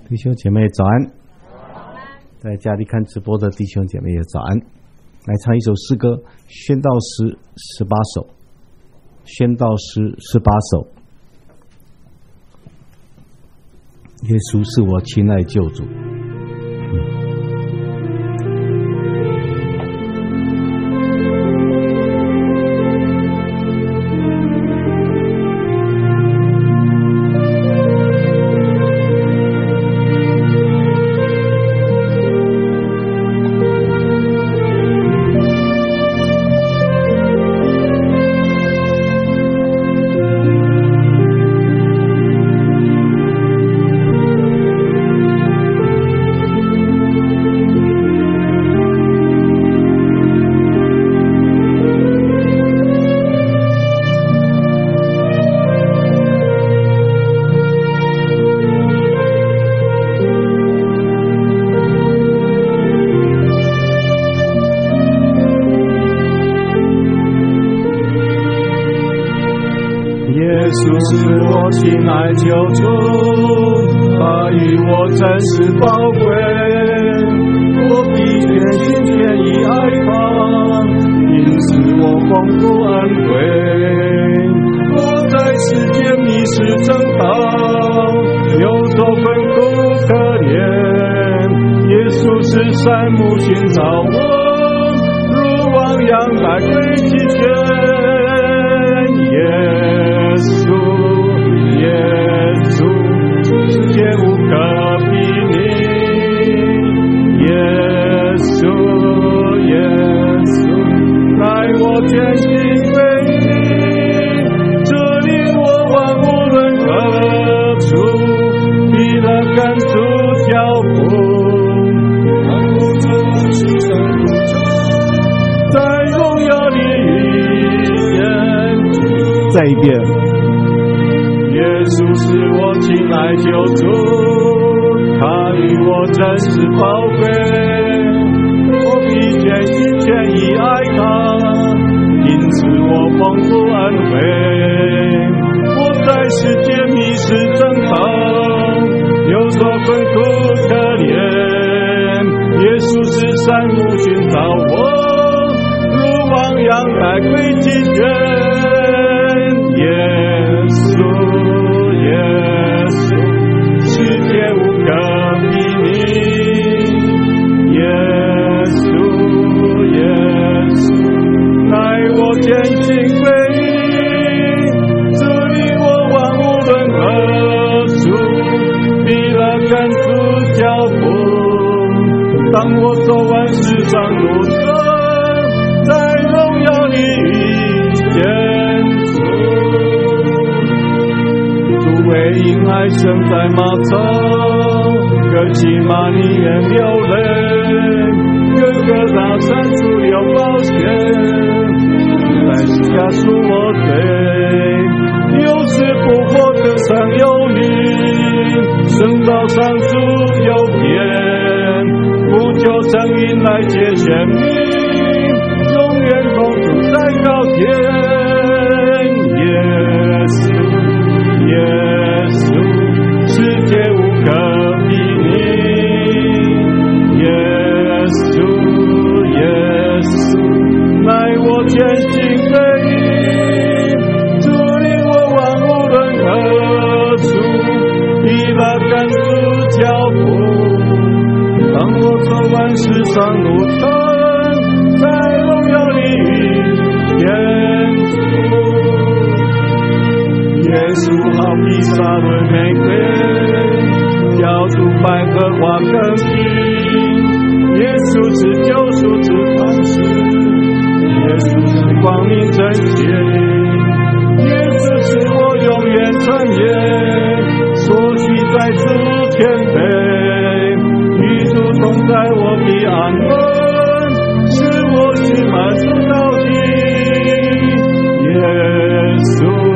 弟兄姐妹早安，在家里看直播的弟兄姐妹也早安。来唱一首诗歌，宣道诗18首。宣道诗18首。耶稣是我亲爱救主。 亲爱救主，他与我真是宝贵，我必全心全意爱他，因此我丰富恩惠。我在世间迷失正道，有所困苦可怜，耶稣是山木寻找我，如汪洋来归其泉。世界无可比拟，耶稣，来我全心归你，这令我往无论何处，必能赶出脚步，让我走世上路程，在荣耀里遇见。 再一遍。 耶稣是我亲爱救主，他与我真是宝贵，我必全心全意爱他，因此我丰富恩惠。我在世界迷失正道，有所困苦可怜，耶稣是山木寻找我，如汪洋来归其泉。耶稣，世界无可比拟，耶稣，来我全心归你，主领我往无论何处，必能赶出脚步，当我走完世上路程，在荣耀里遇见主。为因爱生在马槽，可惜马尼也流泪，哥哥大山出了保险，在十架赎我罪，有时复活的上有你，升到上主右边，不求声音来解选民，永远同住在高天。耶稣，世界无可比拟，耶稣，来我全心归你，主领我往无论何处，必能赶出脚步，当我走完世上路程，在荣耀里遇见主。耶稣好比撒伦玫瑰，浇筑百合花更新。耶稣是救赎之方式，耶稣是光明真显，耶稣是我永远传言，所需在主谦卑，与主同在我必安稳，使我心满足到底。耶稣，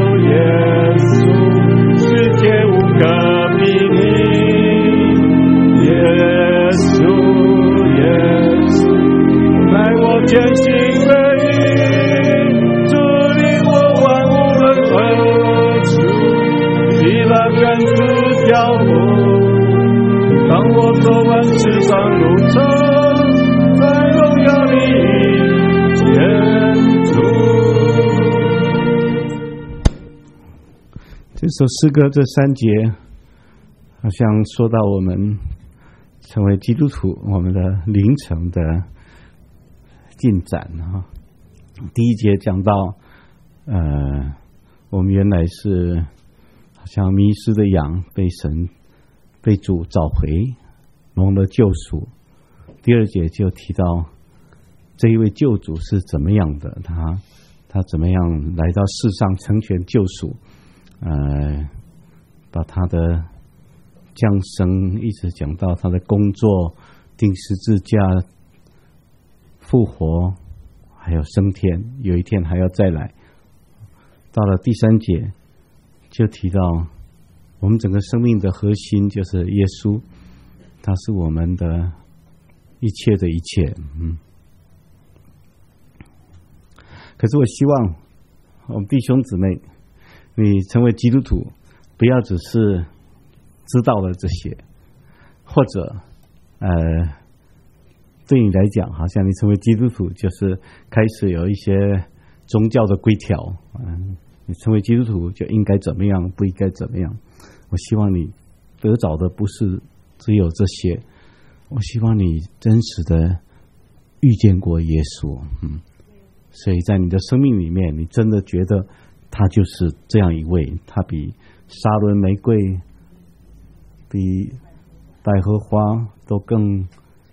世界无可比拟，耶稣，来我全心归你，主领我往无论何处，必能赶出脚步， 当我走完世上路程，在荣耀里见主。 这首诗歌这3节好像说到我们成为基督徒我们的灵程的进展啊。第1节讲到我们原来是好像迷失的羊，被主找回，蒙了救赎。第2节就提到这一位救主是怎么样的，他怎么样来到世上成全救赎，把他的降生一直讲到他的工作，钉十字架，复活，还有升天，有一天还要再来。到了第3节就提到我们整个生命的核心就是耶稣，他是我们的一切的一切。可是我希望我们弟兄姊妹，你成为基督徒不要只是知道了这些，或者对你来讲好像你成为基督徒就是开始有一些宗教的规条，你成为基督徒就应该怎么样，不应该怎么样。我希望你得着的不是只有这些，我希望你真实的遇见过耶稣。所以在你的生命里面，你真的觉得他就是这样一位，他比沙仑玫瑰，比百合花都更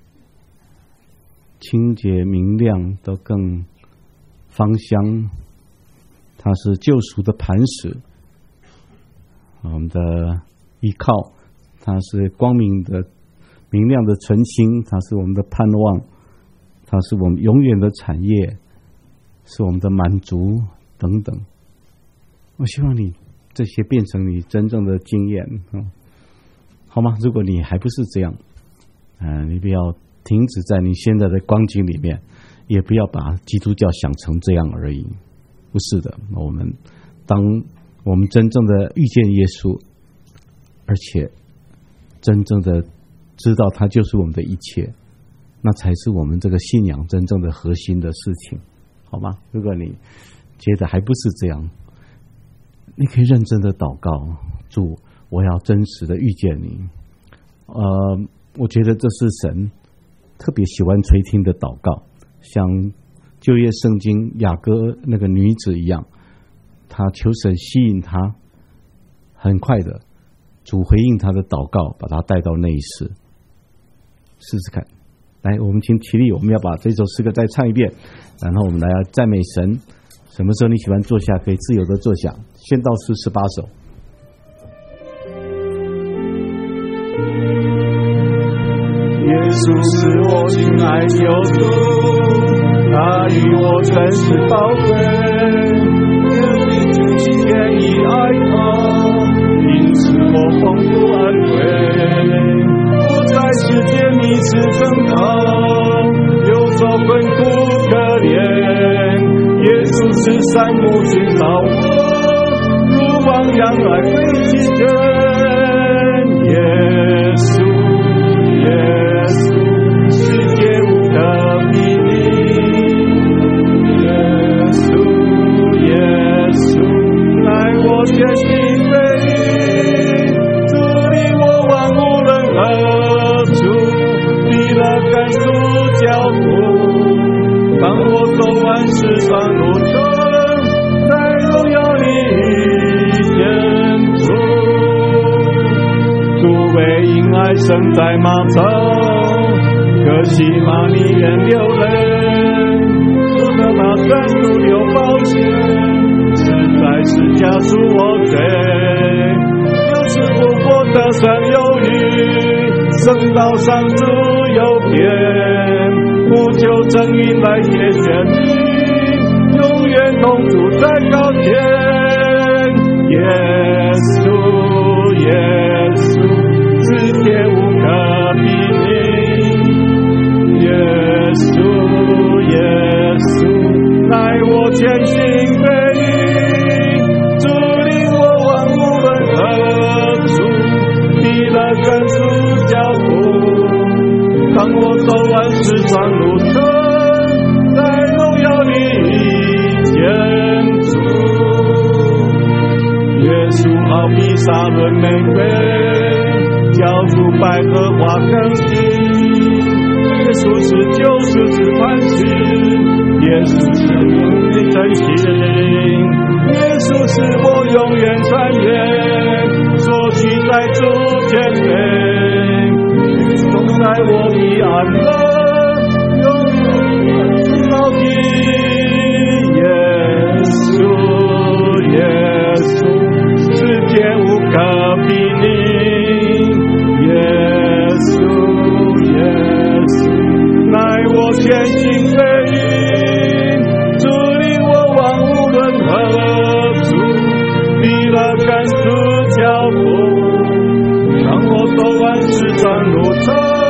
清洁明亮，都更芳香。他是救赎的磐石，我们的依靠，他是光明的明亮的晨星，他是我们的盼望，他是我们永远的产业，是我们的满足等等。我希望你这些变成你真正的经验，好吗？如果你还不是这样，你不要停止在你现在的光景里面，也不要把基督教想成这样而已。不是的，当我们真正的遇见耶稣，而且真正的知道他就是我们的一切，那才是我们这个信仰真正的核心的事情，好吗？如果你觉得还不是这样，你可以认真的祷告，主，我要真实的遇见你。我觉得这是神特别喜欢垂听的祷告，像旧约圣经雅歌那个女子一样，她求神吸引她，很快的主回应她的祷告，把她带到那一世。试试看。来，我们请起立，我们要把这首诗歌再唱一遍，然后我们来赞美神。什么时候你喜欢坐下，可以自由的坐下。宣道诗18首。 耶稣是我心爱救主，他与我全是宝贵，愿你就去愿意爱他，因此我丰富安慰。不在世界迷失正道，有时困苦可怜，耶稣是山木寻找我，如汪洋来飞起身。耶稣耶稣，世界无可比拟。耶稣耶稣，来我全心背你，主领我万无论何处，离了甘肃脚步。当我走完世上路程，在荣耀里见主。主为因爱生在马槽，可惜马你远流泪，我的马专属流宝血，实在是加速我罪。有时不过得胜有余，圣道上主有偏，不求正义来解选民，永远同住在高天。耶稣耶稣，世界无可比拟。耶稣耶稣，来我全心背你，主领我往无论何处，离了跟主脚步，当我走完世上路程，在荣耀里见主。耶稣好比撒伦玫瑰，浇筑百合花更新。耶稣是救赎之磐石，耶稣是我的真心，耶稣是我永远传言，所记在主前辈，总在我的安乐，永远到底。耶稣，耶稣，世界无可比拟。耶稣，耶稣，乃我前行飞云，主领我往无论何处，离了赶主脚步，让我走完世上路程。